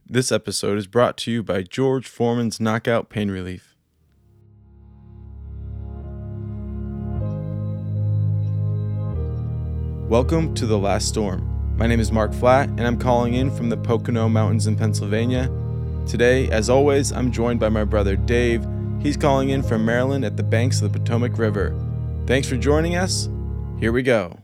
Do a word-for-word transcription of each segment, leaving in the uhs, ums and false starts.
This episode is brought to you by George Foreman's Knockout Pain Relief. Welcome to The Last Storm. My name is Mark Flatt, and I'm calling in from the Pocono Mountains in Pennsylvania. Today, as always, I'm joined by my brother Dave. He's calling in from Maryland at the banks of the Potomac River. Thanks for joining us. Here we go.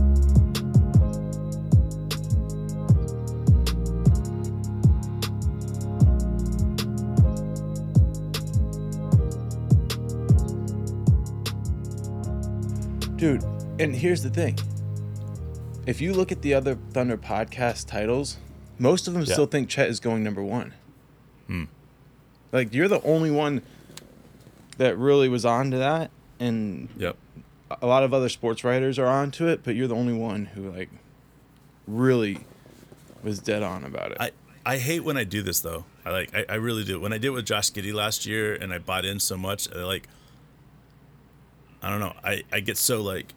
Dude, and here's the thing. If you look at the other Thunder podcast titles, most of them yeah. still think Chet is going number one. Hmm. Like, you're the only one that really was onto that, and yep. a lot of other sports writers are onto it, but you're the only one who, like, really was dead on about it. I, I hate when I do this, though. I like I, I really do. When I did it with Josh Giddey last year, and I bought in so much, I, like, I don't know. I, I get so, like,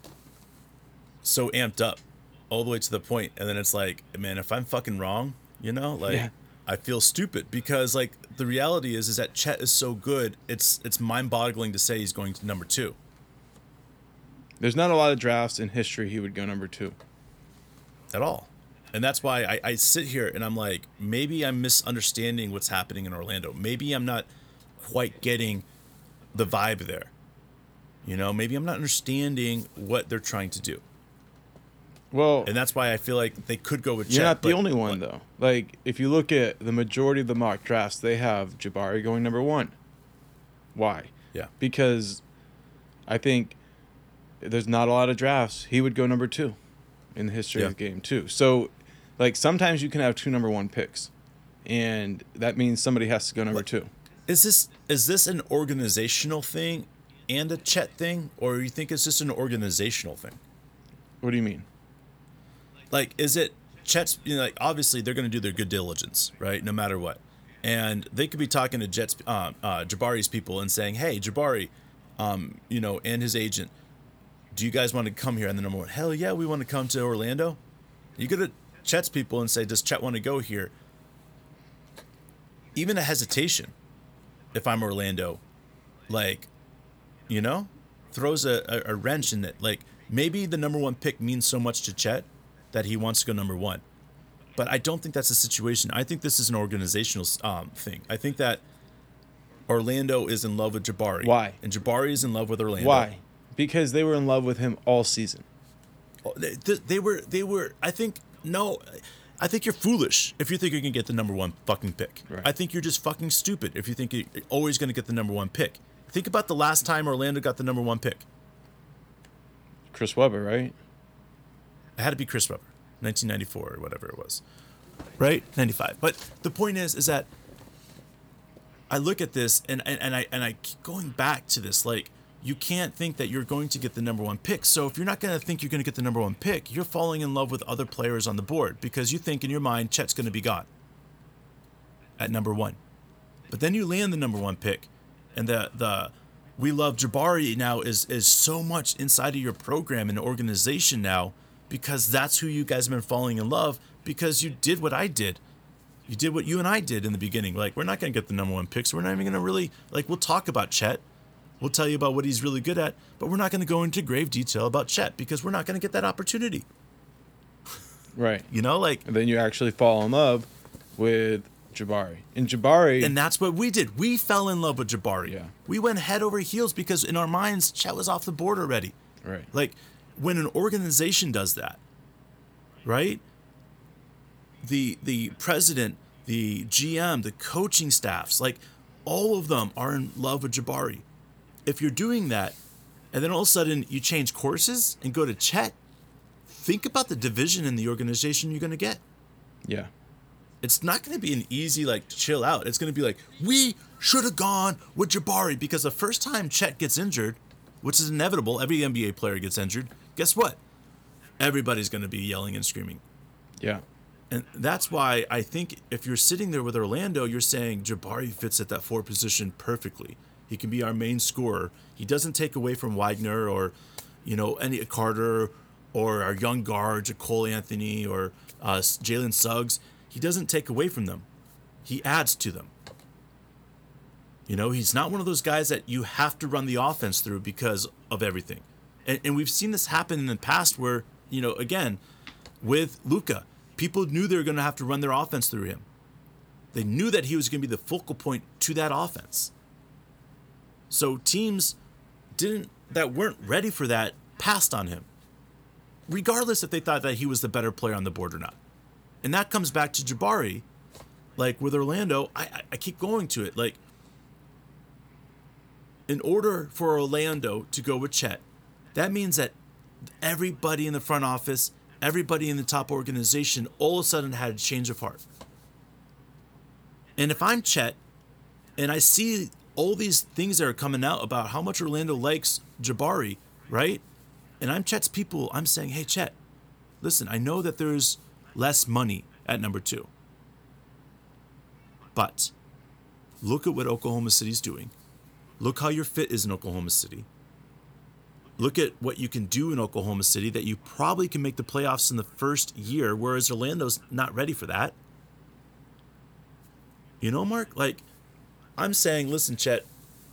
so amped up all the way to the point, and then it's like, man, if I'm fucking wrong, you know, like, yeah. I feel stupid because, like, the reality is is that Chet is so good, it's it's mind-boggling to say he's going to number two. There's not a lot of drafts in history he would go number two. At all. And that's why I, I sit here and I'm like, maybe I'm misunderstanding what's happening in Orlando. Maybe I'm not quite getting the vibe there. You know, maybe I'm not understanding what they're trying to do. Well, and that's why I feel like they could go with Chet. You're not the only one, though. Like, if you look at the majority of the mock drafts, they have Jabari going number one. Why? Yeah. Because I think there's not a lot of drafts. He would go number two in the history yeah. of the game, too. So, like, sometimes you can have two number one picks, and that means somebody has to go number what? two. Is this is this an organizational thing and a Chet thing, or you think it's just an organizational thing? What do you mean? Like, is it Chet's, you know, like, obviously they're going to do their good diligence, right? No matter what. And they could be talking to Jet's, uh, uh, Jabari's people and saying, hey, Jabari, um, you know, and his agent, do you guys want to come here? And the number one, hell yeah, we want to come to Orlando. You go to Chet's people and say, does Chet want to go here? Even a hesitation, if I'm Orlando, like, you know, throws a, a, a wrench in it. Like, maybe the number one pick means so much to Chet that he wants to go number one. But I don't think that's the situation. I think this is an organizational um, thing. I think that Orlando is in love with Jabari. Why? And Jabari is in love with Orlando. Why? Because they were in love with him all season. They, they were, they were, I think, no, I think you're foolish if you think you're going to get the number one fucking pick. Right. I think you're just fucking stupid if you think you're always going to get the number one pick. Think about the last time Orlando got the number one pick. Chris Webber, right? It had to be Chris Webber, nineteen ninety-four or whatever it was, right? ninety-five. But the point is, is that I look at this and, and, and I and I keep going back to this. Like, you can't think that you're going to get the number one pick. So if you're not going to think you're going to get the number one pick, you're falling in love with other players on the board because you think in your mind Chet's going to be gone at number one. But then you land the number one pick, and the the we love Jabari now is is so much inside of your program and organization now. Because that's who you guys have been falling in love because you did what I did. You did what you and I did in the beginning. Like, we're not going to get the number one picks. We're not even going to really, like, we'll talk about Chet. We'll tell you about what he's really good at, but we're not going to go into grave detail about Chet because we're not going to get that opportunity. Right. You know, like. And then you actually fall in love with Jabari. And Jabari. And that's what we did. We fell in love with Jabari. Yeah. We went head over heels because in our minds, Chet was off the board already. Right. Like, when an organization does that, right? The the president, the G M, the coaching staffs, like, all of them are in love with Jabari. If you're doing that, and then all of a sudden you change courses and go to Chet, think about the division in the organization you're going to get. Yeah. It's not going to be an easy, like, chill out. It's going to be like, we should have gone with Jabari because the first time Chet gets injured, which is inevitable, every N B A player gets injured, guess what? Everybody's going to be yelling and screaming. Yeah. And that's why I think if you're sitting there with Orlando, you're saying Jabari fits at that four position perfectly. He can be our main scorer. He doesn't take away from Wagner or, you know, any Carter or our young guards, or Cole Anthony or uh, Jalen Suggs. he doesn't take away from them. He adds to them. You know, he's not one of those guys that you have to run the offense through because of everything. And, and we've seen this happen in the past where, you know, again, with Luka, people knew they were going to have to run their offense through him. They knew that he was going to be the focal point to that offense. So teams didn't that weren't ready for that passed on him, regardless if they thought that he was the better player on the board or not. And that comes back to Jabari. Like with Orlando, I, I, I keep going to it. Like, in order for Orlando to go with Chet, that means that everybody in the front office, everybody in the top organization, all of a sudden had a change of heart. And if I'm Chet, and I see all these things that are coming out about how much Orlando likes Jabari, right? And I'm Chet's people, I'm saying, hey, Chet, listen, I know that there's less money at number two. But look at what Oklahoma City's doing. Look how your fit is in Oklahoma City. Look at what you can do in Oklahoma City that you probably can make the playoffs in the first year, whereas Orlando's not ready for that. You know, Mark, like, I'm saying, listen, Chet,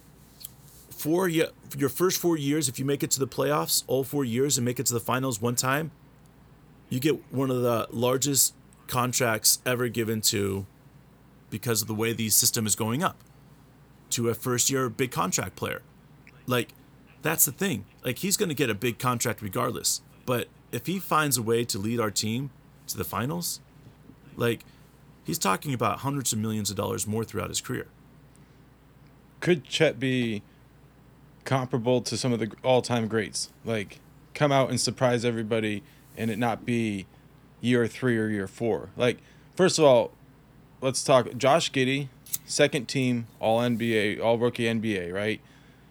for your, your first four years, if you make it to the playoffs, all four years, and make it to the finals one time, you get one of the largest contracts ever given to, because of the way the system is going up, to a first-year big contract player. Like, that's the thing. Like, he's going to get a big contract regardless. But if he finds a way to lead our team to the finals, like, he's talking about hundreds of millions of dollars more throughout his career. Could Chet be comparable to some of the all-time greats? Like, come out and surprise everybody and it not be year three or year four? Like, first of all, let's talk Josh Giddey, second team all N B A, all rookie N B A, right?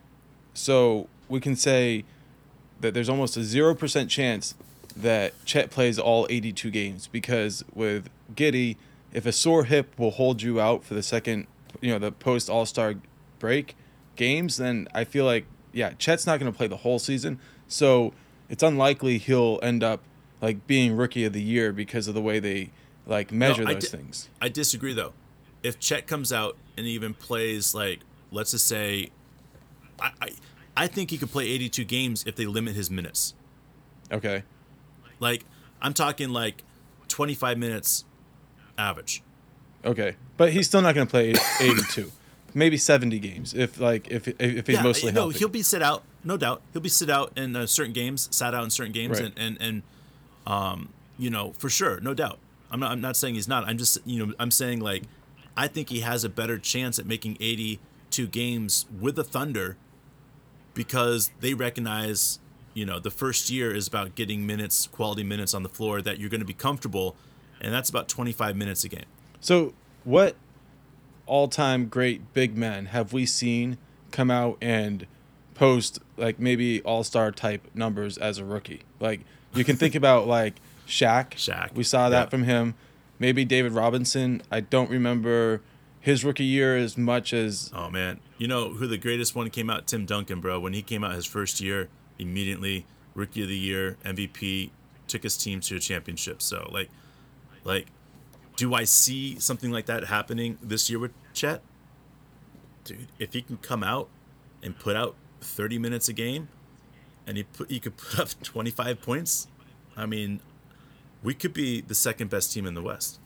So we can say that there's almost a zero percent chance that Chet plays all eighty-two games, because with Giddey, if a sore hip will hold you out for the second, you know, the post All-Star break games, then I feel like, yeah, Chet's not going to play the whole season. So it's unlikely he'll end up like being rookie of the year because of the way they like measure no, those di- things. I disagree though. If Chet comes out and even plays, like, let's just say, I, I, I think he could play eighty-two games if they limit his minutes. Okay. Like, I'm talking like twenty-five minutes average. Okay. But he's still not going to play eighty-two. Maybe seventy games if like if if he's yeah, mostly no, healthy. he'll be sit out, no doubt. He'll be sit out in uh, certain games, sat out in certain games, Right. and, and and um, you know, for sure, no doubt. I'm not I'm not saying he's not. I'm just, you know, I'm saying, like, I think he has a better chance at making eighty-two games with the Thunder, because they recognize, you know, the first year is about getting minutes, quality minutes on the floor that you're going to be comfortable, and that's about twenty-five minutes a game. So what all-time great big men have we seen come out and post like maybe all-star type numbers as a rookie? Like, you can think about like Shaq. Shaq. We saw that Yeah. from him. Maybe David Robinson. I don't remember his rookie year as much as Oh, man. You know who the greatest one came out? Tim Duncan, bro. When he came out his first year, immediately Rookie of the Year, M V P, took his team to a championship. So, like, like, do I see something like that happening this year with Chet? Dude, if he can come out and put out thirty minutes a game, and he put he could put up twenty-five points, I mean, we could be the second best team in the West.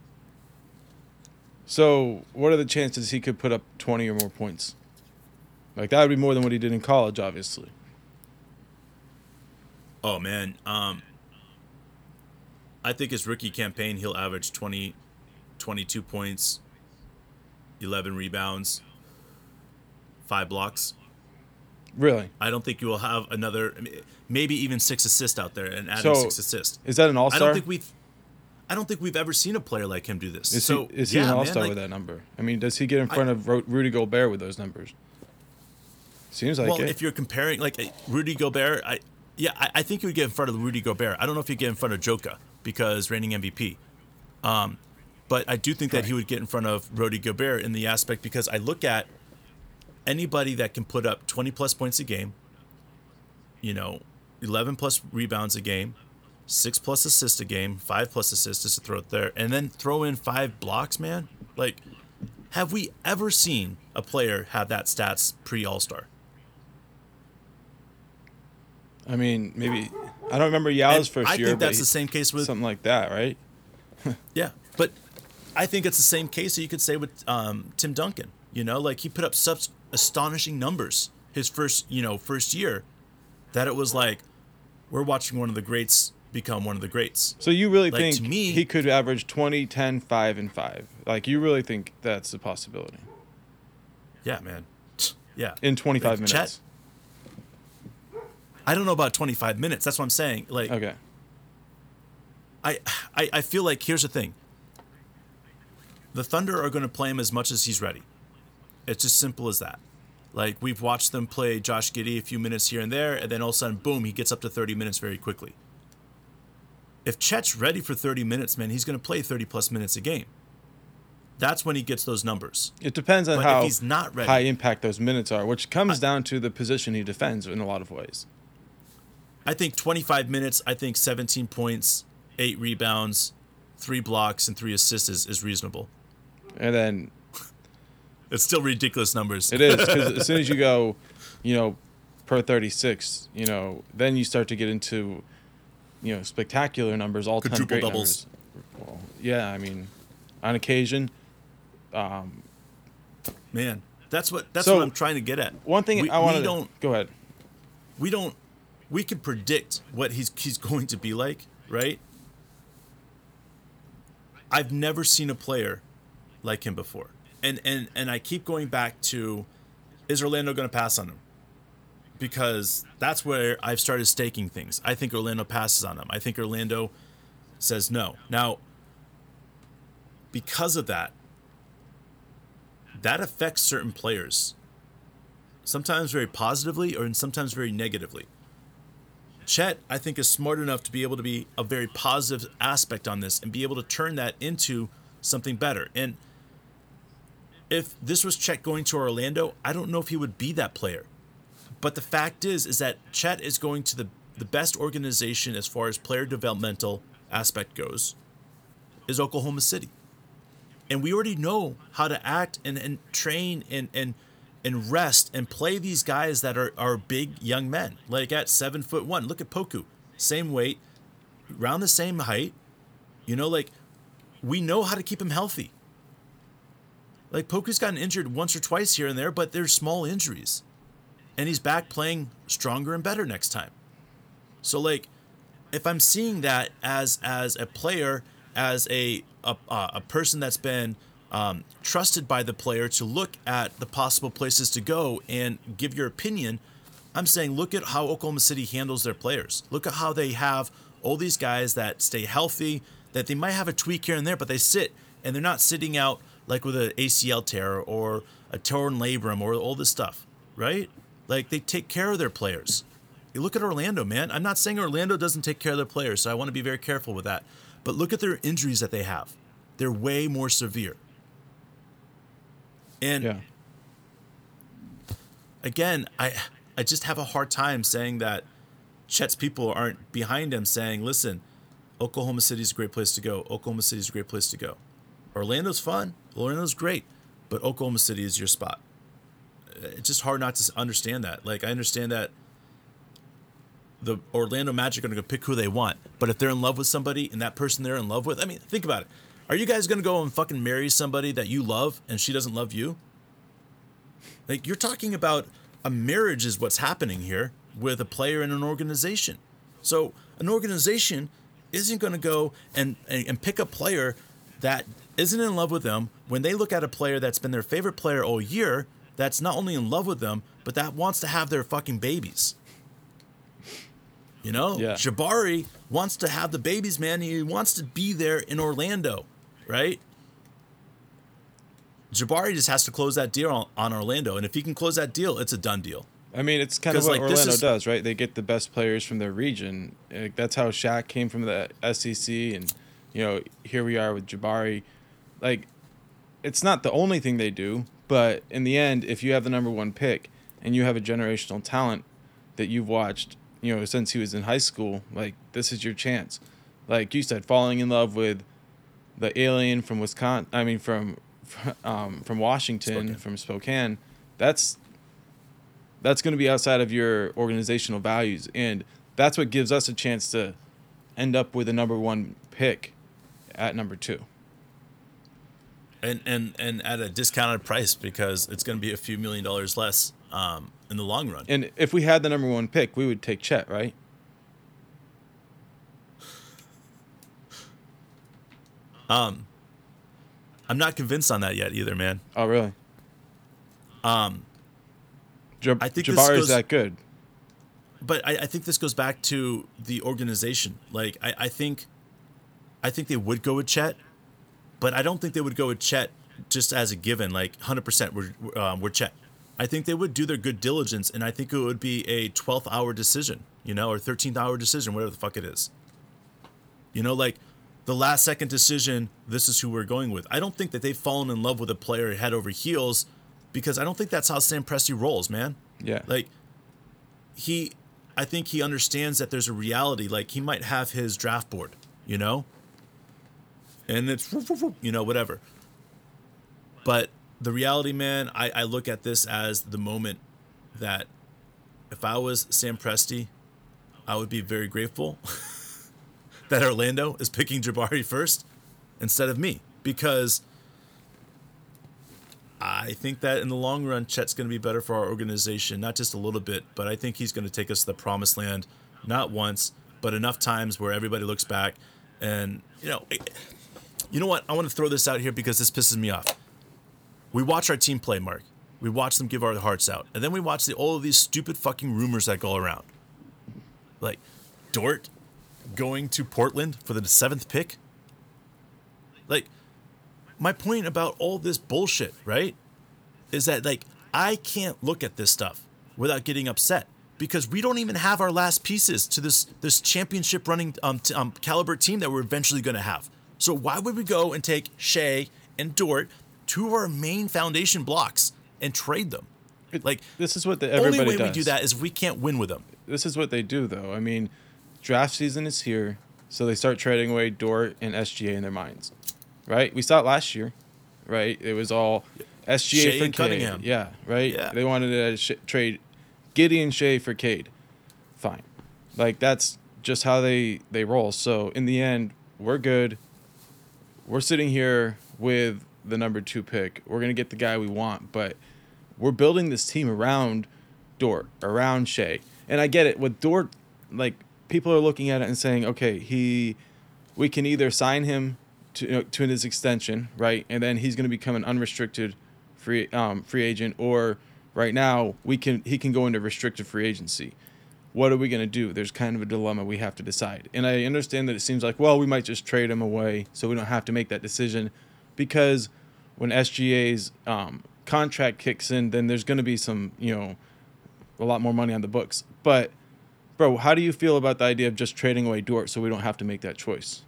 So what are the chances he could put up twenty or more points? Like, that would be more than what he did in college, obviously. Oh, man. Um, I think his rookie campaign, he'll average twenty, twenty-two points, eleven rebounds, five blocks. Really? I don't think you will have another, I mean, maybe even six assists out there, and adding So, six assists. Is that an I all-star? don't think we've, I don't think we've ever seen a player like him do this. Is so he, is he yeah, an man, all-star like, with that number? I mean, does he get in front of Ro- Rudy Gobert with those numbers? Seems like well, it. if you're comparing, like, Rudy Gobert, I yeah, I, I think you would get in front of Rudy Gobert. I don't know if he'd get in front of Joker, because reigning M V P. Um, but I do think that he would get in front of Rudy Gobert in the aspect, because I look at anybody that can put up twenty plus points a game, you know, eleven plus rebounds a game, six plus assists a game, five plus assists just to throw it there, and then throw in five blocks, man. Like, have we ever seen a player have that stats pre All-Star? I mean, maybe I don't remember Yao's And first I year, think but that's he- the same case with something like that, right? yeah, but I think it's the same case that you could say with um, Tim Duncan. You know, like he put up such astonishing numbers his first, you know, first year that it was like we're watching one of the greats become one of the greats. So you really Like, think to me- he could average twenty, ten, five, and five? Like, you really think that's a possibility Yeah, man. Yeah. in twenty-five Like, minutes? Chet- I don't know about twenty-five minutes. That's what I'm saying. Like, Okay. I, I, I feel like here's the thing. The Thunder are going to play him as much as he's ready. It's just simple as that. Like, we've watched them play Josh Giddey a few minutes here and there, and then all of a sudden, boom, he gets up to thirty minutes very quickly. If Chet's ready for thirty minutes, man, he's going to play thirty plus minutes a game. That's when he gets those numbers. It depends on But how if he's not ready, high impact those minutes are, which comes down to the position he defends in a lot of ways. I think twenty-five minutes, I think seventeen points, eight rebounds, three blocks, and three assists is, is reasonable. And then It's still ridiculous numbers. it is, because as soon as you go, you know, per thirty-six, you know, then you start to get into, you know, spectacular numbers, all-time Quadruple great doubles. numbers. Well, yeah, I mean, on occasion. Um, Man, that's what that's So, what I'm trying to get at. one thing we, I want we to don't go ahead. we don't we can predict what he's he's going to be like, right? I've never seen a player like him before. And and and I keep going back to, is Orlando going to pass on him? Because that's where I've started staking things. I think Orlando passes on him. I think Orlando says no. Now, because of that, that affects certain players. Sometimes very positively or sometimes very negatively. Chet, I think, is smart enough to be able to be a very positive aspect on this and be able to turn that into something better. And if this was Chet going to Orlando, I don't know if he would be that player. But the fact is, is that Chet is going to the, the best organization as far as player developmental aspect goes, is Oklahoma City. And we already know how to act and, and train and, and and rest and play these guys that are, are big young men. Like at seven foot one. Look at Poku. Same weight, around the same height. You know, like we know how to keep him healthy. Like Poku's gotten injured once or twice here and there, but they're small injuries. And he's back playing stronger and better next time. So like if I'm seeing that as as a player, as a a, a person that's been um, trusted by the player to look at the possible places to go and give your opinion, I'm saying look at how Oklahoma City handles their players. Look at how they have all these guys that stay healthy, that they might have a tweak here and there, but they sit, and they're not sitting out like with an A C L tear or a torn labrum or all this stuff, right? Like they take care of their players. You look at Orlando, man. I'm not saying Orlando doesn't take care of their players, so I want to be very careful with that. But look at their injuries that they have. They're way more severe. And Yeah. again, I I just have a hard time saying that Chet's people aren't behind him saying, listen, Oklahoma City's a great place to go. Oklahoma City's a great place to go. Orlando's fun. Orlando's great. But Oklahoma City is your spot. It's just hard not to understand that. Like, I understand that the Orlando Magic are going to go pick who they want. But if they're in love with somebody and that person they're in love with, I mean, think about it. Are you guys going to go and fucking marry somebody that you love and she doesn't love you? Like, you're talking about a marriage is what's happening here with a player in an organization. So an organization isn't going to go and, and, and pick a player that isn't in love with them when they look at a player that's been their favorite player all year, that's not only in love with them, but that wants to have their fucking babies. You know, Yeah. Jabari wants to have the babies, man. He wants to be there in Orlando, right? Jabari just has to close that deal on, on Orlando. And if he can close that deal, it's a done deal. I mean, it's kind of 'Cause, what like, this Orlando is- does, right? They get the best players from their region. Like, that's how Shaq came from the S E C, and you know, here we are with Jabari. Like, it's not the only thing they do, but in the end, if you have the number one pick and you have a generational talent that you've watched, you know, since he was in high school. Like, this is your chance. Like you said, falling in love with the alien from Wisconsin. I mean, from um, from Washington, Spokane. from Spokane. That's that's going to be outside of your organizational values, and that's what gives us a chance to end up with a number one pick at number two. And and and at a discounted price, because it's going to be a few million dollars less um, in the long run. And if we had the number one pick, we would take Chet, right? Um, I'm not convinced on that yet either, man. Oh, really? Um, Jab- I think Jabari goes, is that good. But I, I think this goes back to the organization. Like, I, I think, I think they would go with Chet, but I don't think they would go with Chet just as a given. Like, one hundred percent we're um, we're Chet. I think they would do their good diligence, and I think it would be a twelfth hour decision, you know, or thirteenth hour decision, whatever the fuck it is. You know, like, the last second decision, this is who we're going with. I don't think that they've fallen in love with a player head over heels, because I don't think that's how Sam Presti rolls, man. Yeah. Like, he, I think he understands that there's a reality. Like, he might have his draft board, you know? And it's, you know, whatever. But the reality, man, I, I look at this as the moment that if I was Sam Presti, I would be very grateful that Orlando is picking Jabari first instead of me, because I think that in the long run, Chet's going to be better for our organization, not just a little bit, but I think he's going to take us to the promised land, not once, but enough times where everybody looks back. And, you know, you know what? I want to throw this out here because this pisses me off. We watch our team play, Mark. We watch them give our hearts out. And then we watch the, all of these stupid fucking rumors that go around. Like, Dort going to Portland for the seventh pick. Like, my point about all this bullshit, right, is that, like, I can't look at this stuff without getting upset, because we don't even have our last pieces to this this championship running um, t- um caliber team that we're eventually going to have. So why would we go and take Shea and Dort, two of our main foundation blocks, and trade them? Like, this is what the, everybody only way does. we do that is if we can't win with them. This is what they do, though. I mean, draft season is here, so they start trading away Dort and S G A in their minds, right? We saw it last year, right? It was all S G A Shea for and Cade. Cunningham. Yeah, right? Yeah. They wanted to sh- trade Gideon Shea for Cade. Fine. Like, that's just how they, they roll. So, in the end, we're good. We're sitting here with the number two pick. We're going to get the guy we want, but we're building this team around Dort, around Shea. And I get it. With Dort, like, people are looking at it and saying, okay, he, we can either sign him to, you know, to his extension, right? And then he's going to become an unrestricted free um, free agent, or right now we can he can go into restricted free agency. What are we going to do? There's kind of a dilemma we have to decide. And I understand that it seems like, well, we might just trade him away so we don't have to make that decision, because when S G A's um, contract kicks in, then there's going to be some, you know, a lot more money on the books. But, bro, how do you feel about the idea of just trading away Dort so we don't have to make that choice?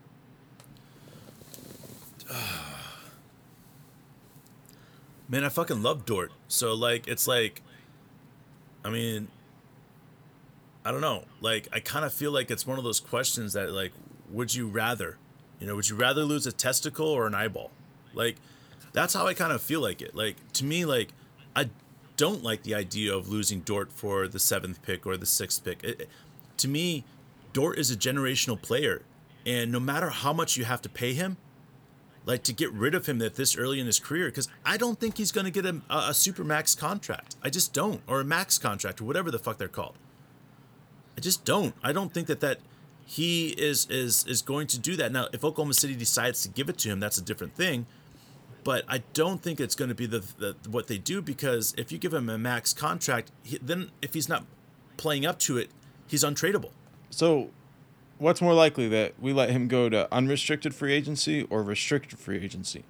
Man, I fucking love Dort. So, like, it's like, I mean, I don't know. Like, I kind of feel like it's one of those questions that, like, would you rather? You know, would you rather lose a testicle or an eyeball? Like, that's how I kind of feel like it. Like, to me, like, I don't like the idea of losing Dort for the seventh pick or the sixth pick. It, it, to me, Dort is a generational player. And no matter how much you have to pay him, like, to get rid of him at this early in his career, because I don't think he's going to get a, a, a super max contract. I just don't. Or a max contract, or whatever the fuck they're called. I just don't. I don't think that, that he is, is, is going to do that. Now, if Oklahoma City decides to give it to him, that's a different thing. But I don't think it's going to be the, the what they do, because if you give him a max contract, he, then if he's not playing up to it, he's untradeable. So what's more likely, that we let him go to unrestricted free agency or restricted free agency?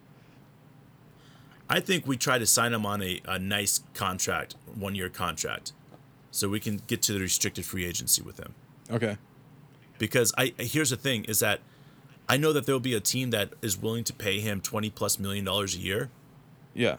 I think we try to sign him on a, a nice contract, one-year contract, so we can get to the restricted free agency with him. Okay. Because I here's the thing, is that I know that there'll be a team that is willing to pay him twenty plus million dollars a year. Yeah.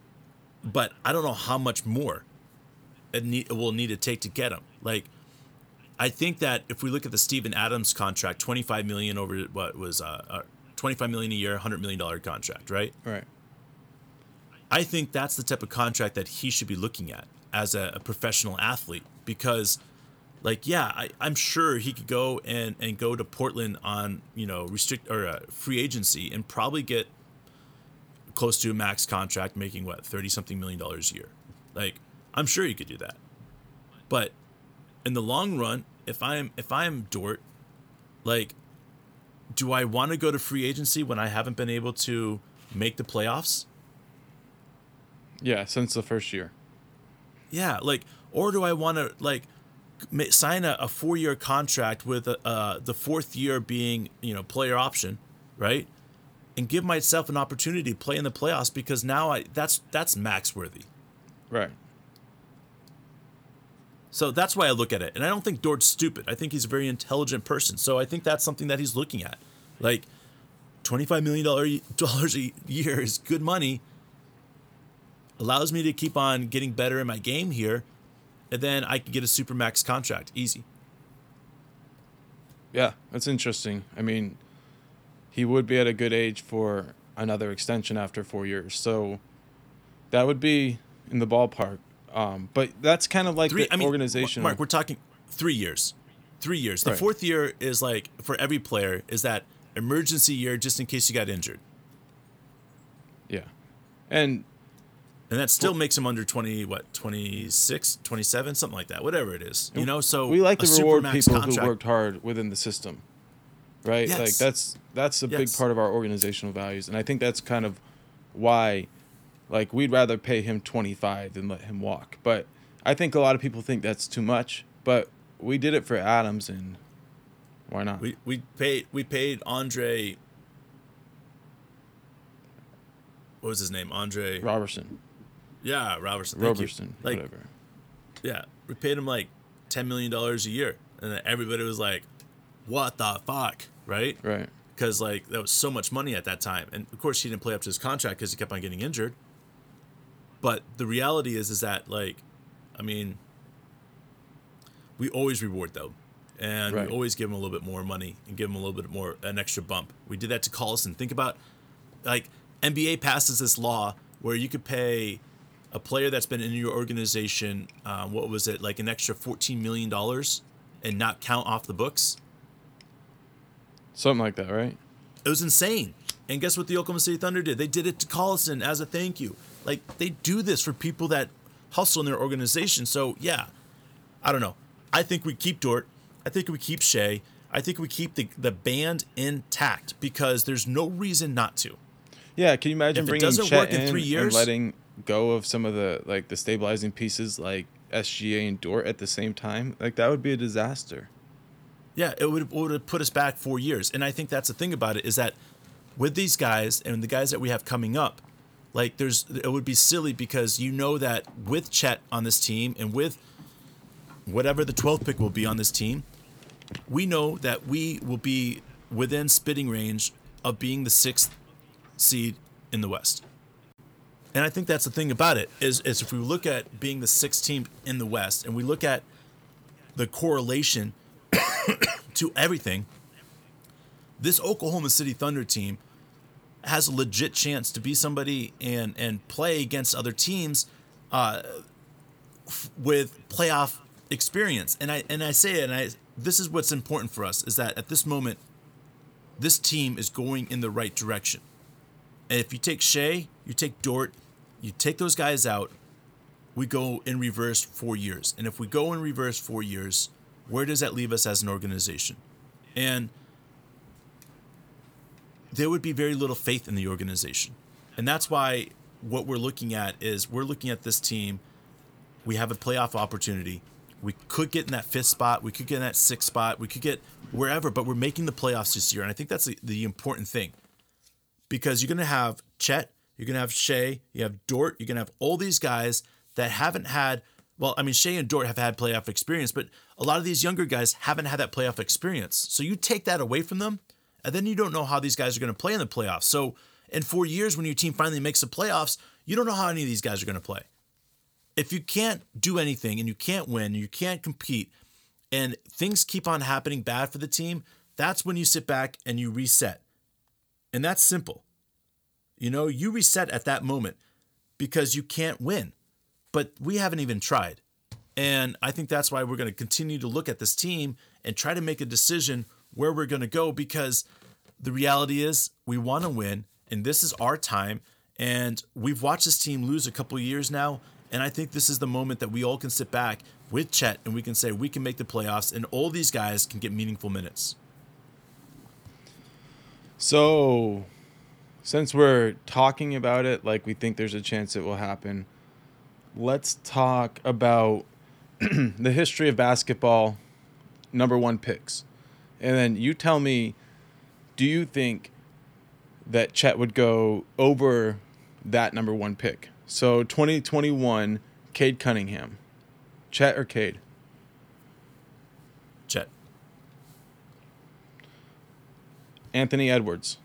But I don't know how much more it, need, it will need to take to get him. Like, I think that if we look at the Steven Adams contract, twenty-five million over what was uh, uh twenty-five million a year, one hundred million dollar contract, right? Right. I think that's the type of contract that he should be looking at as a, a professional athlete, because, like, yeah, I, I'm sure he could go and, and go to Portland on, you know, restrict or uh, free agency and probably get close to a max contract, making what, thirty something million dollars a year. Like, I'm sure he could do that. But in the long run, if I'm if I'm Dort, like, do I want to go to free agency when I haven't been able to make the playoffs? Yeah, since the first year. Yeah, like, or do I want to, like, ma- sign a, a four-year contract with uh, the fourth year being, you know, player option, right? And give myself an opportunity to play in the playoffs, because now I that's that's max worthy. Right. So that's why I look at it. And I don't think Dort's stupid. I think he's a very intelligent person. So I think that's something that he's looking at. Like, twenty-five million dollars a year is good money. Allows me to keep on getting better in my game here. And then I can get a super max contract. Easy. Yeah, that's interesting. I mean, he would be at a good age for another extension after four years. So that would be in the ballpark. Um, but that's kind of like Three, the I mean, organization. Mark, we're talking three years. Three years. The Right. fourth year is like, for every player, is that emergency year just in case you got injured. Yeah. And And that still makes him under twenty, what, twenty-six, twenty-seven, something like that, whatever it is. You know, so we like a to reward supermax people contract- who worked hard within the system, right? Yes. Like that's that's a big Yes. part of our organizational values, and I think that's kind of why, like, we'd rather pay him twenty-five than let him walk. But I think a lot of people think that's too much. But we did it for Adams, and why not? We we paid we paid Andre. What was his name? Andre. Robertson, Yeah, Robertson. Thank you. Robertson, Like, whatever. yeah, we paid him like ten million dollars a year, and then everybody was like, "What the fuck?" Right? Right. Because, like, that was so much money at that time, and of course he didn't play up to his contract because he kept on getting injured. But the reality is, is that, like, I mean, we always reward them, and Right. we always give them a little bit more money and give them a little bit more, an extra bump. We did that to Collison. Think about, like, N B A passes this law where you could pay a player that's been in your organization, uh, what was it, like an extra fourteen million dollars and not count off the books. Something like that, right? It was insane. And guess what the Oklahoma City Thunder did? They did it to Collison as a thank you. Like, they do this for people that hustle in their organization. So, yeah, I don't know. I think we keep Dort. I think we keep Shea. I think we keep the, the band intact, because there's no reason not to. Yeah. Can you imagine If it bringing doesn't Chet work in in three and years- letting go of some of the like the stabilizing pieces like S G A and Dort at the same time? Like, that would be a disaster. Yeah, it would, it would have put us back four years. And I think that's the thing about it, is that with these guys and the guys that we have coming up, like, there's it would be silly, because you know that with Chet on this team and with whatever the twelfth pick will be on this team, we know that we will be within spitting range of being the sixth seed in the West. And I think that's the thing about it, is, is if we look at being the sixth team in the West and we look at the correlation to everything, this Oklahoma City Thunder team has a legit chance to be somebody and and play against other teams uh, f- with playoff experience. And I and I say it, and I this is what's important for us, is that at this moment, this team is going in the right direction. And if you take Shea, you take Dort, you take those guys out, we go in reverse four years. And if we go in reverse four years, where does that leave us as an organization? And there would be very little faith in the organization. And that's why what we're looking at is we're looking at this team. We have a playoff opportunity. We could get in that fifth spot. We could get in that sixth spot. We could get wherever, but we're making the playoffs this year. And I think that's the, the important thing, because you're going to have Chet, you're going to have Shea, you have Dort, you're going to have all these guys that haven't had, well, I mean, Shea and Dort have had playoff experience, but a lot of these younger guys haven't had that playoff experience. So you take that away from them, and then you don't know how these guys are going to play in the playoffs. So in four years, when your team finally makes the playoffs, you don't know how any of these guys are going to play. If you can't do anything and you can't win, you can't compete, and things keep on happening bad for the team, that's when you sit back and you reset. And that's simple. You know, you reset at that moment because you can't win. But we haven't even tried. And I think that's why we're going to continue to look at this team and try to make a decision where we're going to go, because the reality is we want to win, and this is our time. And we've watched this team lose a couple of years now, and I think this is the moment that we all can sit back with Chet and we can say we can make the playoffs and all these guys can get meaningful minutes. So, since we're talking about it like we think there's a chance it will happen, let's talk about the history of basketball number one picks. And then you tell me, do you think that Chet would go over that number one pick? So twenty twenty-one, Cade Cunningham. Chet or Cade? Chet. Anthony Edwards.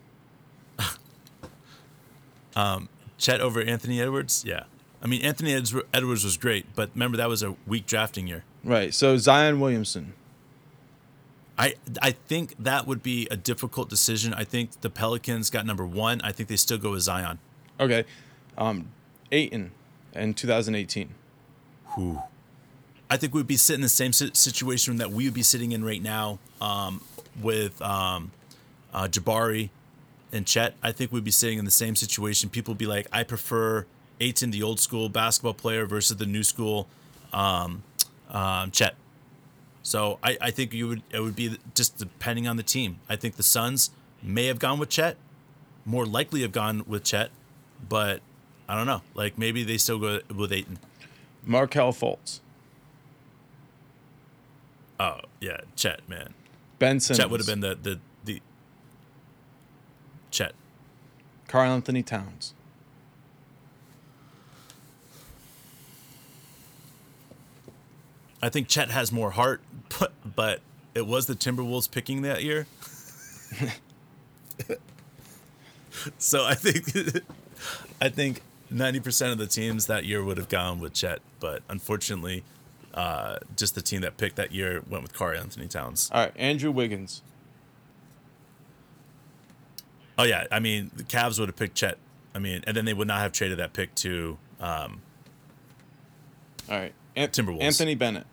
um, Chet over Anthony Edwards? Yeah. I mean, Anthony Edwards was great, but remember that was a weak drafting year. Right. So Zion Williamson. I I think that would be a difficult decision. I think the Pelicans got number one. I think they still go with Zion. Okay. Um, Ayton in two thousand eighteen. Whew. I think we'd be sitting in the same situation that we would be sitting in right now um, with um, uh, Jabari and Chet. I think we'd be sitting in the same situation. People would be like, I prefer Ayton, the old school basketball player, versus the new school um, um, Chet. So I, I think you would it would be just depending on the team. I think the Suns may have gone with Chet, more likely have gone with Chet, but I don't know. Like maybe they still go with Ayton. Markelle Fultz. Oh yeah, Chet, man. Ben Simmons. Chet would have been the the the Chet. Karl Anthony Towns. I think Chet has more heart, but, but it was the Timberwolves picking that year. So I think I think ninety percent of the teams that year would have gone with Chet, but unfortunately, uh, just the team that picked that year went with Karl Anthony Towns. All right, Andrew Wiggins. Oh yeah, I mean the Cavs would have picked Chet. I mean, and then they would not have traded that pick to um, All right, An- Timberwolves. Anthony Bennett.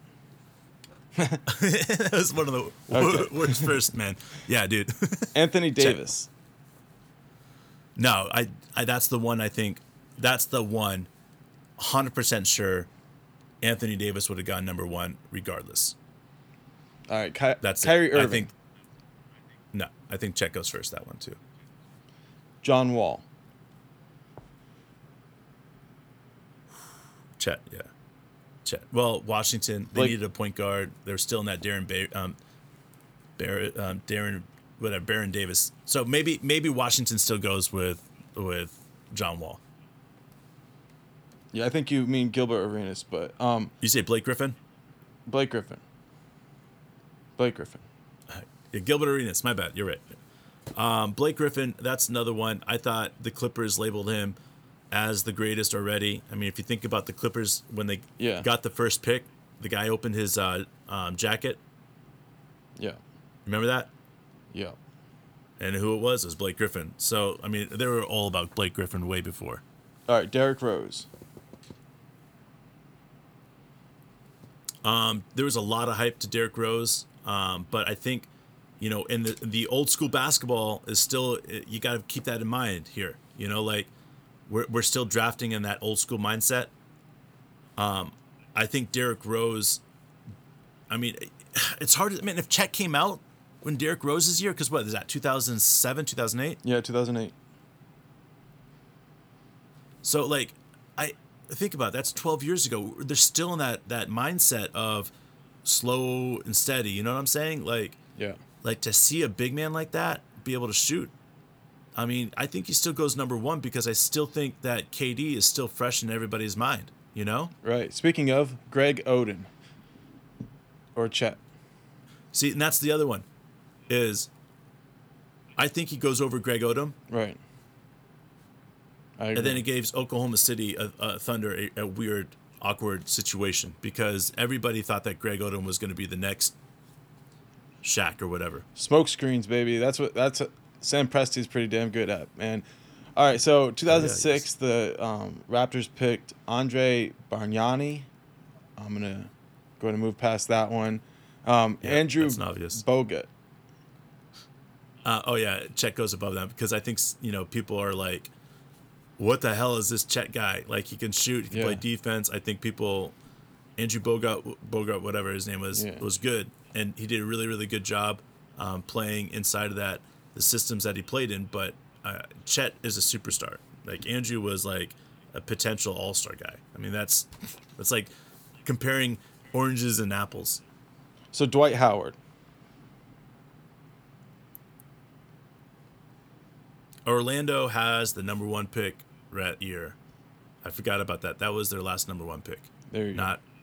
That was one of the Okay. worst first, man. Yeah, dude. Anthony Davis. No, I, I that's the one I think that's the one one hundred percent sure Anthony Davis would have gone number one regardless. All right, Ky- That's Kyrie it. Irving. I think no, I think Chet goes first that one too. John Wall. Chet, yeah. Chet. Well, Washington, they Like- needed a point guard. They're still in that Darren ba- um Barrett um Darren whatever Baron Davis. So maybe maybe Washington still goes with with John Wall. Yeah, I think you mean Gilbert Arenas, but um, You say Blake Griffin? Blake Griffin. Blake Griffin. Yeah, Gilbert Arenas, my bad. You're right. Um, Blake Griffin, that's another one. I thought the Clippers labeled him as the greatest already. I mean, if you think about the Clippers, when they Yeah. got the first pick, the guy opened his uh, um, jacket. Yeah. Remember that? Yeah. And who it was was Blake Griffin. So, I mean, they were all about Blake Griffin way before. All right, Derrick Rose. Um, there was a lot of hype to Derrick Rose, um, but I think, you know, in the the old school basketball is still, you got to keep that in mind here. You know, like we're we're still drafting in that old school mindset. Um, I think Derrick Rose. I mean, it's hard. To, I mean, if Chet came out when Derrick Rose's year, because what is that? two thousand seven, two thousand eight. Yeah, two thousand eight. So like, I think about it, that's twelve years ago. They're still in that that mindset of slow and steady. You know what I'm saying? Like, Yeah. like to see a big man like that be able to shoot. I mean, I think he still goes number one because I still think that K D is still fresh in everybody's mind. You know? Right. Speaking of, Greg Oden. Or Chet. See, and that's the other one, is I think he goes over Greg Odom, Right. I agree. and then he gives Oklahoma City a, a Thunder a, a weird awkward situation because everybody thought that Greg Odom was going to be the next Shaq or whatever. Smoke screens, baby. That's what that's what Sam Presti's pretty damn good at, man. All right, so two thousand six, oh, yeah, the um, Raptors picked Andre Bargnani. I'm gonna go ahead and move past that one. Um, yeah, Andrew obvious. Bogut. Uh, oh yeah, Chet goes above them because I think you know people are like, "What the hell is this Chet guy? Like he can shoot, he can yeah. play defense." I think people, Andrew Bogut, Bogut, whatever his name was, yeah. was good, and he did a really really good job um, playing inside of that the systems that he played in. But uh, Chet is a superstar. Like Andrew was like a potential All Star guy. I mean that's that's like comparing oranges and apples. So Dwight Howard. Orlando has the number one pick that year. I forgot about that. That was their last number one pick. There you Not. Go.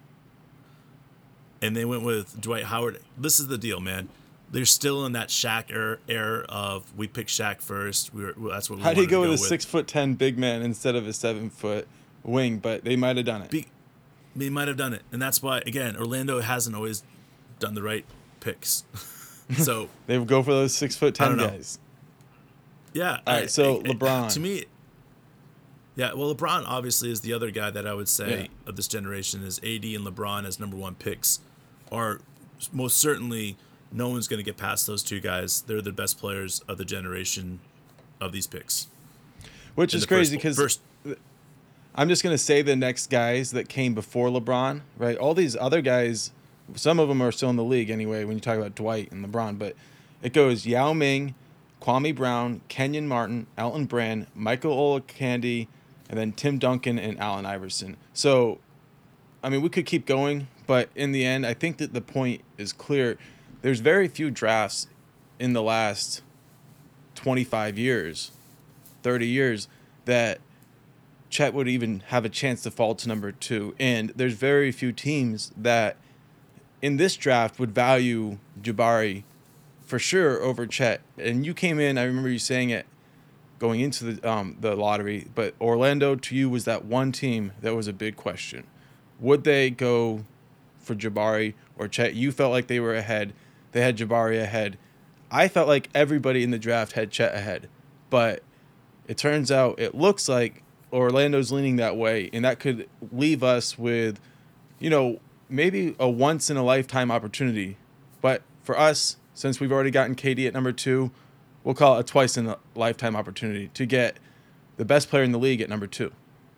And they went with Dwight Howard. This is the deal, man. They're still in that Shaq era, era of we picked Shaq first. We were, well, that's what we How wanted did he go to go with a with. six foot ten big man instead of a seven foot wing? But they might have done it. Be, they might have done it, and that's why again Orlando hasn't always done the right picks. So they would go for those six foot ten guys. Yeah. All right. So I, LeBron. I, to me, yeah. Well, LeBron obviously is the other guy that I would say yeah. of this generation is A D and LeBron as number one picks, are most certainly no one's going to get past those two guys. They're the best players of the generation of these picks. Which is crazy because first, I'm just going to say the next guys that came before LeBron, right? All these other guys, some of them are still in the league anyway. When you talk about Dwight and LeBron, but it goes Yao Ming, Kwame Brown, Kenyon Martin, Elton Brand, Michael Olakandi, and then Tim Duncan and Allen Iverson. So, I mean, we could keep going, but in the end, I think that the point is clear. There's very few drafts in the last twenty-five years, thirty years, that Chet would even have a chance to fall to number two. And there's very few teams that in this draft would value Jabari for sure over Chet. And you came in, I remember you saying it going into the um, the lottery, but Orlando to you was that one team that was a big question. Would they go for Jabari or Chet? You felt like they were ahead. They had Jabari ahead. I felt like everybody in the draft had Chet ahead. But it turns out it looks like Orlando's leaning that way, and that could leave us with, you know, maybe a once-in-a-lifetime opportunity. But for us, since we've already gotten K D at number two, we'll call it a twice-in-a-lifetime opportunity to get the best player in the league at number two.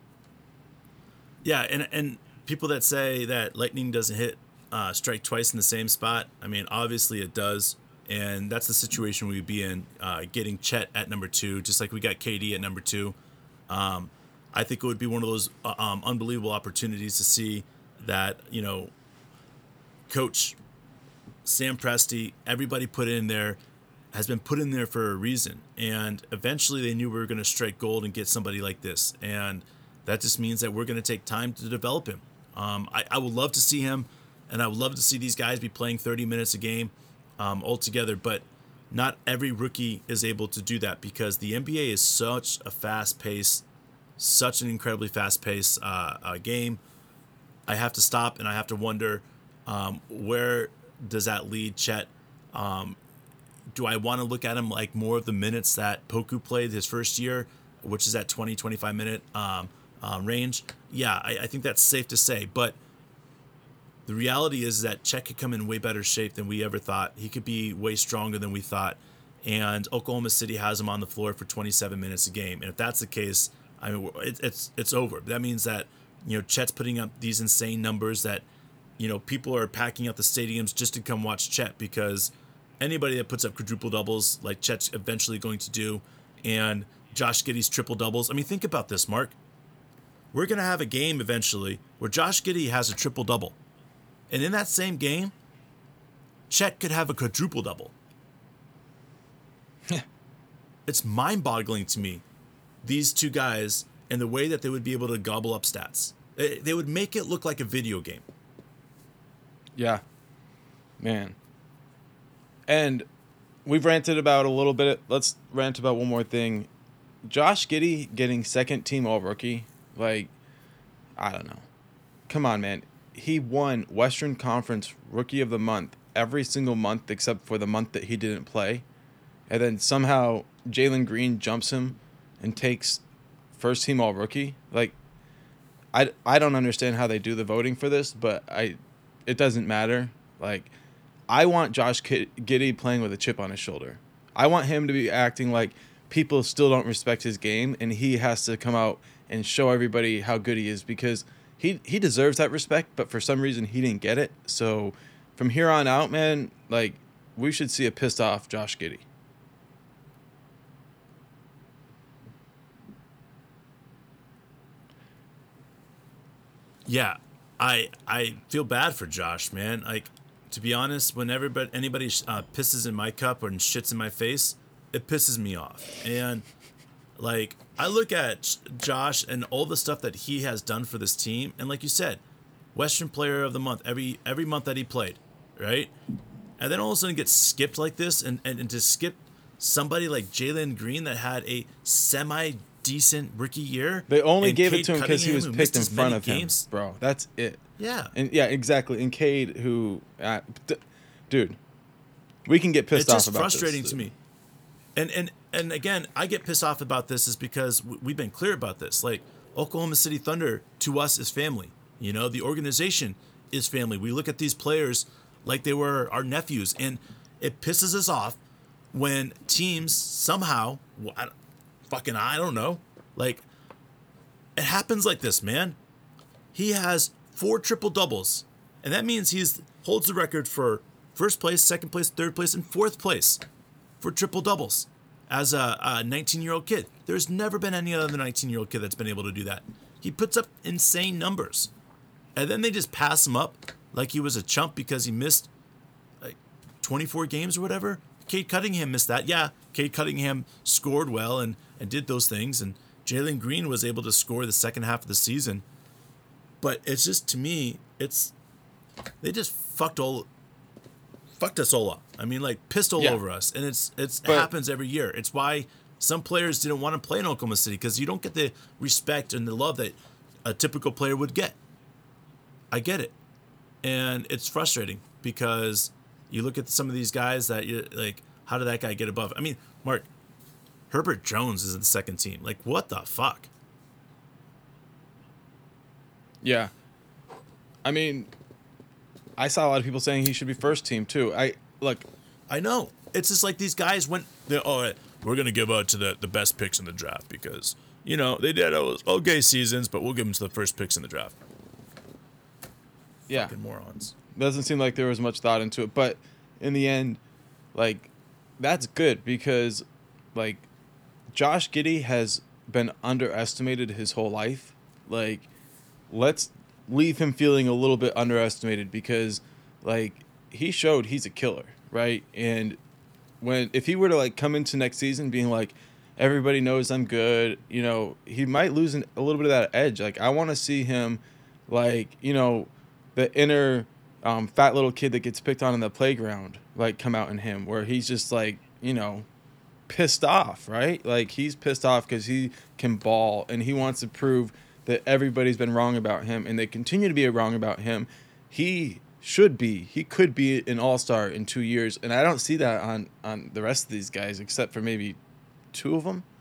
Yeah, and and people that say that lightning doesn't hit uh, strike twice in the same spot, I mean, obviously it does. And that's the situation we'd be in, uh, getting Chet at number two, just like we got K D at number two. Um, I think it would be one of those uh, um, unbelievable opportunities to see that, you know, Coach Sam Presti, everybody put in there, has been put in there for a reason. And eventually they knew we were going to strike gold and get somebody like this. And that just means that we're going to take time to develop him. Um, I, I would love to see him, and I would love to see these guys be playing thirty minutes a game um, altogether. But not every rookie is able to do that because the N B A is such a fast-paced, such an incredibly fast-paced uh, uh, game. I have to stop and I have to wonder um, where does that lead Chet? Um, do I want to look at him like more of the minutes that Poku played his first year, which is that twenty, twenty-five minute um, uh, range? Yeah, I, I think that's safe to say. But the reality is that Chet could come in way better shape than we ever thought. He could be way stronger than we thought. And Oklahoma City has him on the floor for twenty-seven minutes a game. And if that's the case, I mean, it, it's it's over. That means that, you know, Chet's putting up these insane numbers that, you know, people are packing out the stadiums just to come watch Chet, because anybody that puts up quadruple doubles like Chet's eventually going to do, and Josh Giddey's triple doubles. I mean, think about this, Mark. We're going to have a game eventually where Josh Giddey has a triple double. And in that same game, Chet could have a quadruple double. It's mind-boggling to me, these two guys, and the way that they would be able to gobble up stats. They would make it look like a video game. Yeah. Man. And we've ranted about a little bit. Let's rant about one more thing. Josh Giddey getting second team all rookie. Like, I don't know. come on, man. He won Western Conference Rookie of the Month every single month except for the month that he didn't play. And then somehow Jalen Green jumps him and takes first team all rookie. Like, I, I don't understand how they do the voting for this, but I it doesn't matter. Like, I want Josh Giddey playing with a chip on his shoulder. I want him to be acting like people still don't respect his game, and he has to come out and show everybody how good he is, because he, he deserves that respect, but for some reason he didn't get it. So from here on out, man, like, we should see a pissed off Josh Giddey. Yeah, I I feel bad for Josh, man. Like, to be honest, when everybody anybody uh, pisses in my cup or shits in my face, it pisses me off. And like, I look at Josh and all the stuff that he has done for this team, and like you said, Western Player of the Month every every month that he played, right? And then all of a sudden gets skipped like this, and and, and to skip somebody like Jalen Green that had a semi decent rookie year. They only and gave Cade it to him because he was Cunningham, who picked missed in as many front of games. him, bro. That's it. Yeah. And yeah, exactly. And Cade, who, uh, d- dude, we can get pissed it's off just about frustrating this, to dude. me. And and and again, I get pissed off about this is because w- we've been clear about this. Like, Oklahoma City Thunder to us is family. You know, the organization is family. We look at these players like they were our nephews, and it pisses us off when teams somehow, well, I, fucking I don't know, like, it happens like this, man. He has four triple doubles, and that means he's holds the record for first place, second place, third place, and fourth place for triple doubles as a nineteen-year-old kid. There's never been any other nineteen-year-old kid that's been able to do that. He puts up insane numbers, and then they just pass him up like he was a chump because he missed like twenty-four games or whatever. Cade Cunningham missed that. Yeah, Cade Cunningham scored well and, and did those things, and Jalen Green was able to score the second half of the season. But it's just, to me, it's they just fucked all fucked us all up. I mean, like, pissed all Yeah. over us, and it's it's But- it happens every year. It's why some players didn't want to play in Oklahoma City, because you don't get the respect and the love that a typical player would get. I get it, and it's frustrating because you look at some of these guys that you like. How did that guy get above? I mean, Mark, Herbert Jones is in the second team. Like, what the fuck? Yeah. I mean, I saw a lot of people saying he should be first team too. I look, I know. It's just like these guys went, they're, oh, we're going to give out to the, the best picks in the draft because, you know, they did okay seasons, but we'll give them to the first picks in the draft. yeah, Fucking morons. doesn't seem like there was much thought into it, but in the end, like, that's good because, like, Josh Giddey has been underestimated his whole life. Like, let's leave him feeling a little bit underestimated because, like, he showed he's a killer, right? And when if he were to, like, come into next season being like, everybody knows I'm good, you know, he might lose an, a little bit of that edge. Like, I want to see him, like, you know, the inner um, fat little kid that gets picked on in the playground, like, come out in him, where he's just, like, you know, pissed off, right? Like, he's pissed off because he can ball and he wants to prove that everybody's been wrong about him and they continue to be wrong about him. He should be, he could be an all-star in two years, and I don't see that on, on the rest of these guys except for maybe two of them.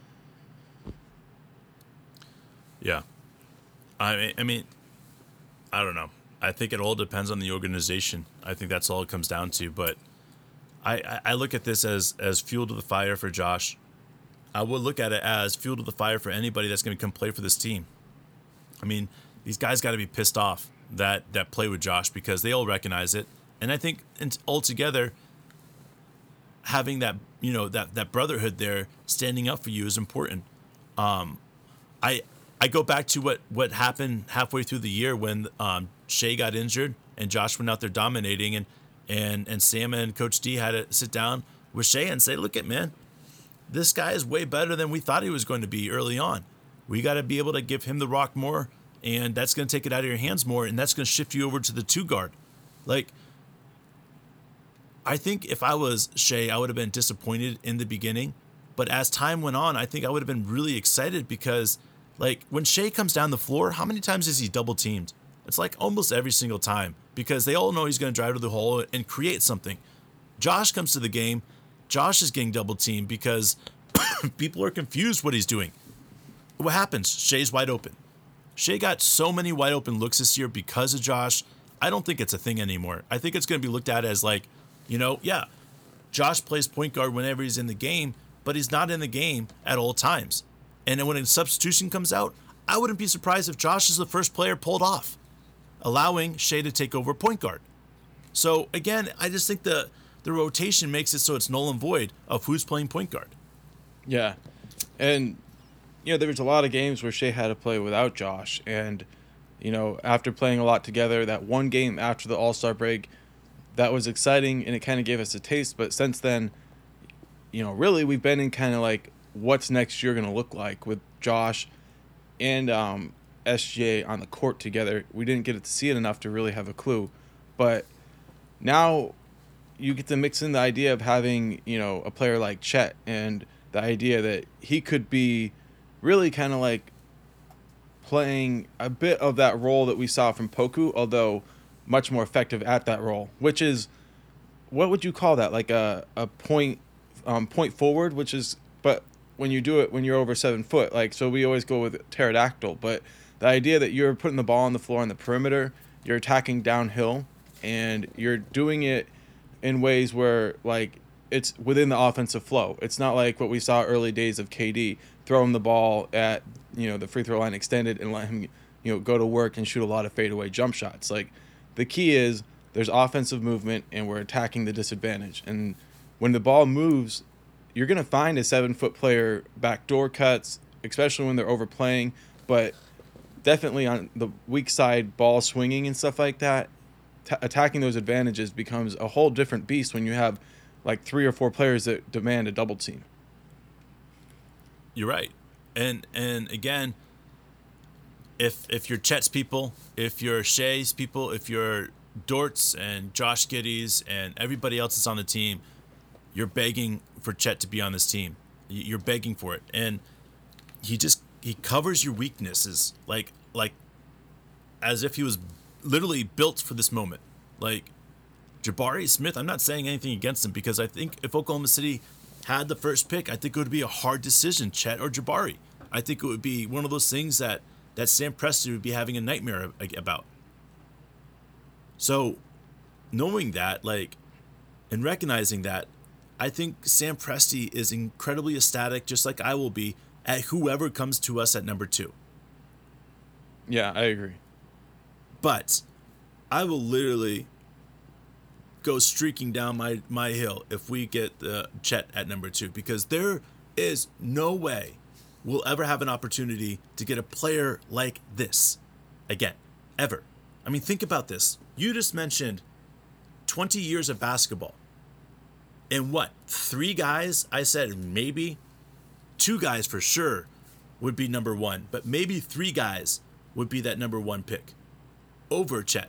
Yeah. I mean, I mean, I don't know. I think it all depends on the organization. I think that's all it comes down to. But I, I, I look at this as, as fuel to the fire for Josh. I would look at it as fuel to the fire for anybody that's going to come play for this team. I mean, these guys got to be pissed off that, that play with Josh because they all recognize it. And I think altogether, having that, you know, that, that brotherhood there standing up for you is important. Um, I I go back to what, what happened halfway through the year when um, Shea got injured and Josh went out there dominating, and, and, and Sam and Coach D had to sit down with Shea and say, look at, man, this guy is way better than we thought he was going to be early on. We got to be able to give him the rock more, and that's going to take it out of your hands more, and that's going to shift you over to the two guard. Like, I think if I was Shea, I would have been disappointed in the beginning, but as time went on, I think I would have been really excited because, like, when Shea comes down the floor, how many times is he double teamed? It's like almost every single time because they all know he's going to drive to the hole and create something. Josh comes to the game. Josh is getting double teamed because people are confused what he's doing. What happens? Shea's wide open. Shea got so many wide open looks this year because of Josh. I don't think it's a thing anymore. I think it's going to be looked at as like, you know, yeah, Josh plays point guard whenever he's in the game, but he's not in the game at all times. And then when a substitution comes out, I wouldn't be surprised if Josh is the first player pulled off, allowing Shea to take over point guard. So again, I just think the the rotation makes it so it's null and void of who's playing point guard. Yeah. And, you know, there was a lot of games where Shea had to play without Josh. And, you know, after playing a lot together, that one game after the All-Star break, that was exciting and it kind of gave us a taste. But since then, you know, really we've been in kind of like what's next year going to look like with Josh and um, S G A on the court together. We didn't get to see it enough to really have a clue. But now you get to mix in the idea of having, you know, a player like Chet and the idea that he could be really kind of like playing a bit of that role that we saw from Poku, although much more effective at that role, which is, what would you call that? Like a, a point, um, point forward, which is, but when you do it, when you're over seven foot, like, so we always go with pterodactyl, but the idea that you're putting the ball on the floor on the perimeter, you're attacking downhill, and you're doing it in ways where, like, it's within the offensive flow. It's not like what we saw early days of K D, throw him the ball at, you know, the free throw line extended and let him, you know, go to work and shoot a lot of fadeaway jump shots. Like, the key is there's offensive movement and we're attacking the disadvantage. And when the ball moves, you're going to find a seven-foot player backdoor cuts, especially when they're overplaying. But definitely on the weak side, ball swinging and stuff like that, t- attacking those advantages becomes a whole different beast when you have like three or four players that demand a double team. You're right. And and again, if if you're Chet's people, if you're Shea's people, if you're Dort's and Josh Giddey's and everybody else that's on the team, you're begging for Chet to be on this team. You're begging for it. And he just he covers your weaknesses like like as if he was literally built for this moment. Like Jabari Smith, I'm not saying anything against him because I think if Oklahoma City had the first pick, I think it would be a hard decision, Chet or Jabari. I think it would be one of those things that, that Sam Presti would be having a nightmare about. So knowing that, like, and recognizing that, I think Sam Presti is incredibly ecstatic, just like I will be, at whoever comes to us at number two. Yeah, I agree. But I will literally go streaking down my, my hill if we get the Chet at number two, because there is no way we'll ever have an opportunity to get a player like this again, ever. I mean, think about this. You just mentioned twenty years of basketball. And what, three guys, I said maybe, two guys for sure would be number one, but maybe three guys would be that number one pick over Chet.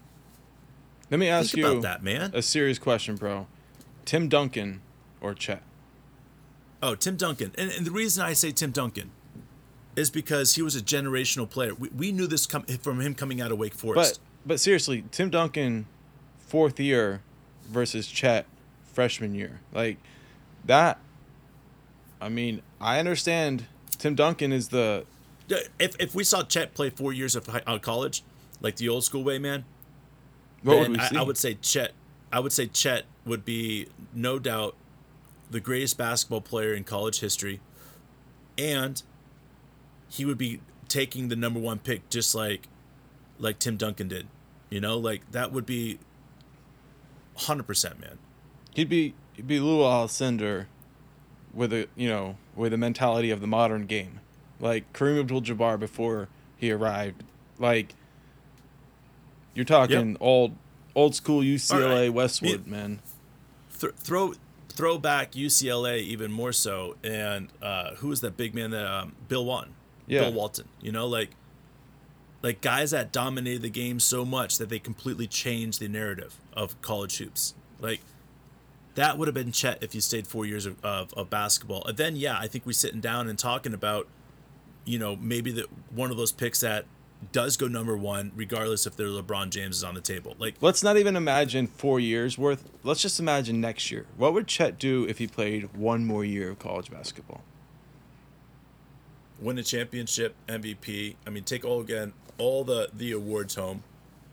Let me ask Think you about that, man. a serious question, bro. Tim Duncan or Chet? Oh, Tim Duncan. And, and the reason I say Tim Duncan is because he was a generational player. We, we knew this com- from him coming out of Wake Forest. But but seriously, Tim Duncan, fourth year versus Chet, freshman year. Like, that, I mean, I understand Tim Duncan is the... If if we saw Chet play four years of high, uh, college, like the old school way, man, What would then we I, see? I would say Chet. I would say Chet would be no doubt the greatest basketball player in college history, and he would be taking the number one pick just like like Tim Duncan did. You know, like that would be one hundred percent, man. He'd be he'd be Lou Alcindor with a you know with the mentality of the modern game, like Kareem Abdul-Jabbar before he arrived. Like, you're talking Yep. old old school U C L A All right. Westwood, Me- man. Th- throw throw back U C L A even more so, and uh, who was that big man that um, Bill Walton, Yeah. Bill Walton. You know, like like guys that dominated the game so much that they completely changed the narrative of college hoops. Like, that would have been Chet if he stayed four years of, of, of basketball. And then, yeah, I think we're sitting down and talking about, you know, maybe the one of those picks at does go number one, regardless if their LeBron James is on the table. Like, let's not even imagine four years worth. Let's just imagine next year. What would Chet do if he played one more year of college basketball? Win a championship, M V P. I mean, take all again all the the awards home.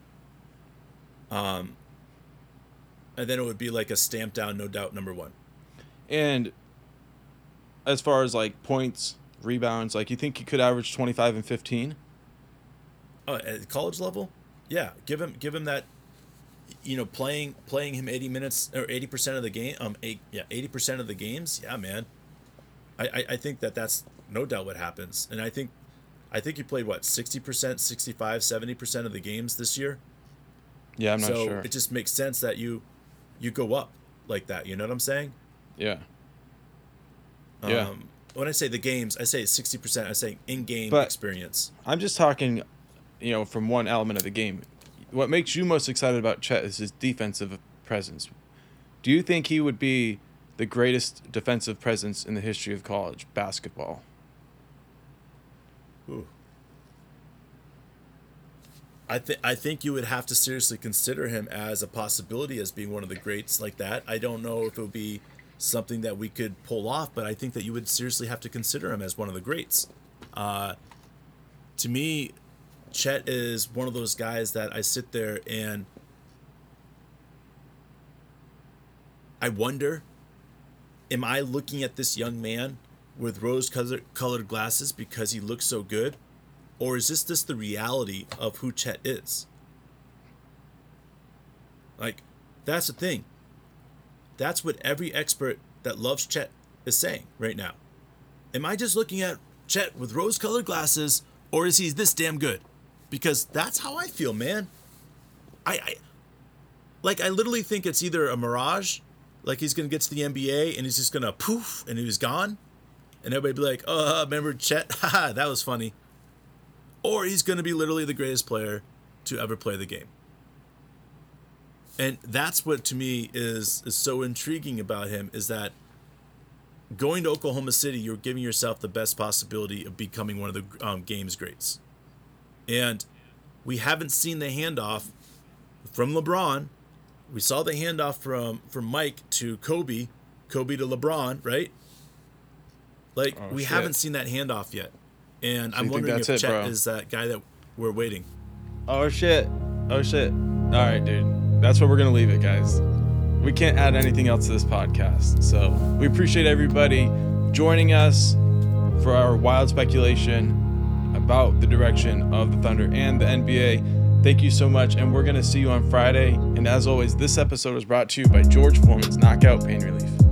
Um, and then it would be like a stamp down, no doubt, number one. And as far as like points, rebounds, like you think he could average twenty-five and fifteen? Oh, at college level, yeah. Give him give him that. You know, playing playing him eighty minutes or eighty percent of the game. Um, eight yeah, eighty percent of the games. Yeah, man. I, I I think that that's no doubt what happens, and I think, I think he played what sixty percent, sixty-five, seventy percent of the games this year. Yeah, I'm not so sure. It just makes sense that you, you go up like that. You know what I'm saying? Yeah. Um, yeah. When I say the games, I say sixty percent. I say in-game But experience. I'm just talking, you know, from one element of the game. What makes you most excited about Chet is his defensive presence. Do you think he would be the greatest defensive presence in the history of college basketball? Ooh. I think I think you would have to seriously consider him as a possibility as being one of the greats like that. I don't know if it would be something that we could pull off, but I think that you would seriously have to consider him as one of the greats. Uh, to me, Chet is one of those guys that I sit there and I wonder, am I looking at this young man with rose-colored glasses because he looks so good? Or is this just the reality of who Chet is? Like, that's the thing. That's what every expert that loves Chet is saying right now. Am I just looking at Chet with rose-colored glasses, or is he this damn good? Because that's how I feel, man. I, I like, I literally think it's either a mirage, like he's going to get to the N B A and he's just going to poof and he was gone. And everybody be like, oh, remember Chet? Haha, that was funny. Or he's going to be literally the greatest player to ever play the game. And that's what to me is is so intriguing about him, is that going to Oklahoma City, you're giving yourself the best possibility of becoming one of the um, game's greats. And we haven't seen the handoff from LeBron. We saw the handoff from, from Mike to Kobe, Kobe to LeBron, right? Like, oh, we shit. haven't seen that handoff yet. And So I'm you think wondering if that's it, Chet bro? is that guy that we're waiting. Oh, shit. Oh, shit. All right, dude. That's where we're going to leave it, guys. We can't add anything else to this podcast. So we appreciate everybody joining us for our wild speculation about the direction of the Thunder and the N B A. Thank you so much, and we're going to see you on Friday. And as always, this episode is brought to you by George Foreman's Knockout Pain Relief.